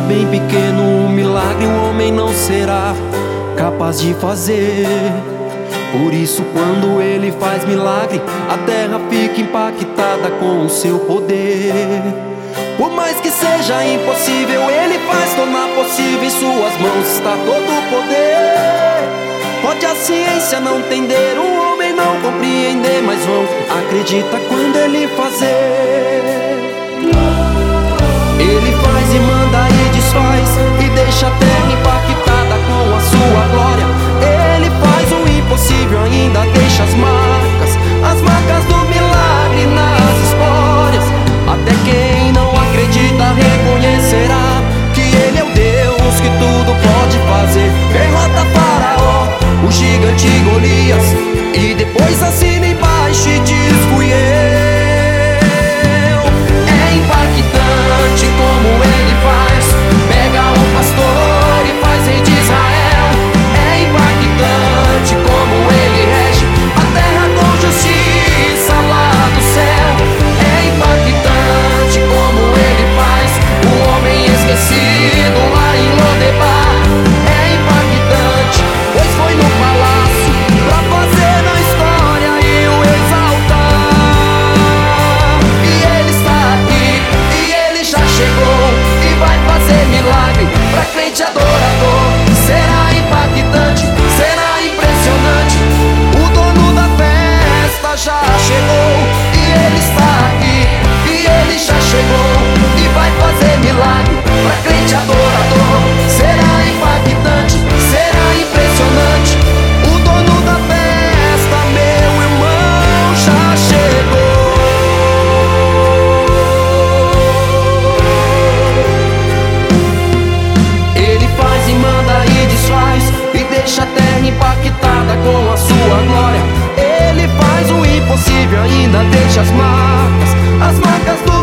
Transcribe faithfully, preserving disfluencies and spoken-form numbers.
bem pequeno, um milagre o homem não será capaz de fazer. Por isso quando ele faz milagre, a terra fica impactada com o seu poder. Por mais que seja impossível, ele faz tornar possível. Em suas mãos está todo o poder. Pode a ciência não entender, o homem não compreender, mas vão acredita quando ele fazer. Ele faz e manda e desfaz, e deixa a terra impactada com a sua glória. Ele faz o impossível, ainda deixa as marcas, as marcas do milagre nas histórias. Até quem não acredita reconhecerá que ele é o Deus que tudo pode fazer. Derrota Faraó, o gigante Golias, e depois assina embaixo e diz: fui eu. É impactante como ele faz, pega um pastor e faz rei de Israel. É impactante como ele rege a terra com justiça lá do céu. É impactante como ele faz o homem esquecido lá em Lodebar. É impactante, pois foi no palácio pra fazer na história e o exaltar. E ele está aqui, e ele já chegou, e vai fazer milagre pra crente adorador. Será impactante, será impressionante. O dono da festa já chegou, e ele está aqui, e ele já chegou, e vai fazer milagre pra crente adorador. Será impactante, será impressionante. O dono da festa, meu irmão, já chegou. Ele faz e manda e desfaz, e deixa a terra impactada com a sua glória. Ele faz o impossível, ainda deixa as marcas, as marcas do